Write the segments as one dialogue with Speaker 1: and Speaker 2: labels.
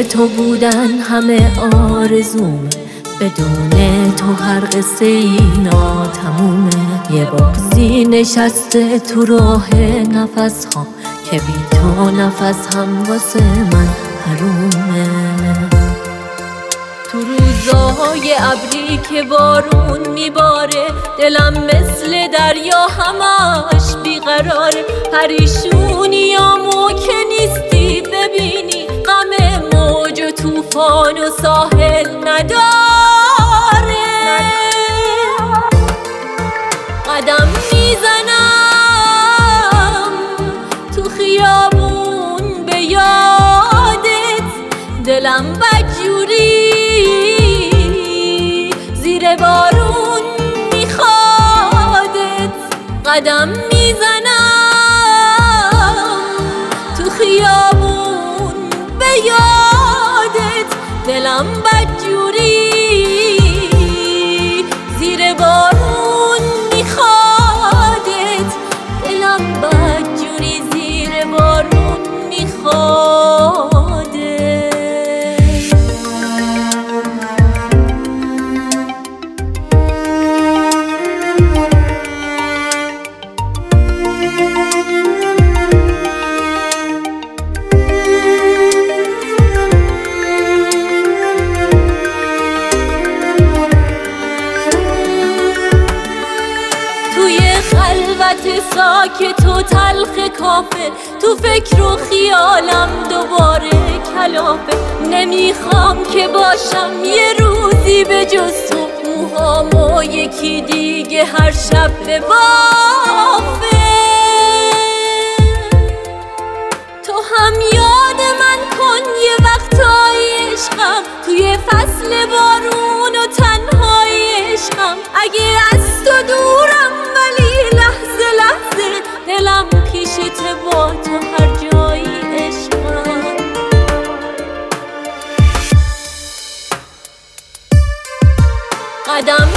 Speaker 1: تو بودن همه آرزومه، بدون تو هر قصه ای ناتمومه. یه بغضی نشسته تو راه نفس ها که بی تو نفس هم واسه من حرومه. تو روزهای ابری که بارون میباره، دلم مثل دریا همش بیقراره. پریشونیامو که نیستی ببینی، غم موج و طوفان و ساحل نداره. قدم میزنم تو خیابون به یادت، دلم بدجوری زیر بارون میخوادت. قدم میزنم تو خیابون به یادت، دلم بدجوری زیر بارون میخوادت. دلم بدجوری زیر بارون میخوادت. خلوت ساکت و تلخ کافه، تو فکر و خیالم دوباره کلافه. نمیخوام که باشم یه روزی به جز تو، موهامو یکی دیگه هر شب به بافه. تو هم یاد من کن یه وقتای عشقم، توی فصل بارون و تنهای عشقم. اگه از تو دورم ولی لحظه لحظه، دلم پیشته با تو هر جایی عشقم. قدم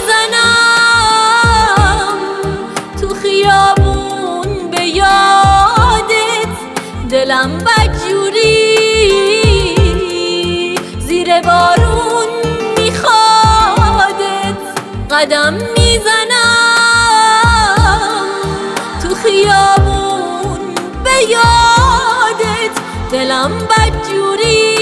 Speaker 1: میزنم تو خیابون به یادت، دلم بدجوری زیر بارون میخوادت. قدم میزنم تو خیابون به یادت، دلم بدجوری